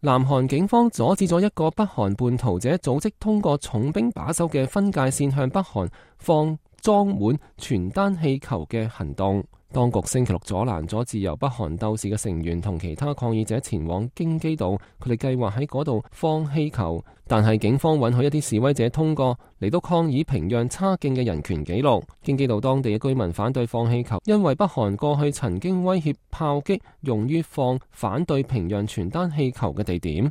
南韓警方阻止咗一個北韓叛徒者組織通過重兵把守嘅分界線向北韓放裝滿傳單氣球嘅行動。當局星期六阻攔咗自由北韓鬥士嘅成員同其他抗議者前往京畿道，佢哋計劃喺嗰度放氣球，但係警方允許一啲示威者通過嚟到抗議平壤差勁嘅人權紀錄。京畿道當地嘅居民反對放氣球，因為北韓過去曾經威脅炮擊用於放反對平壤傳單氣球嘅地點。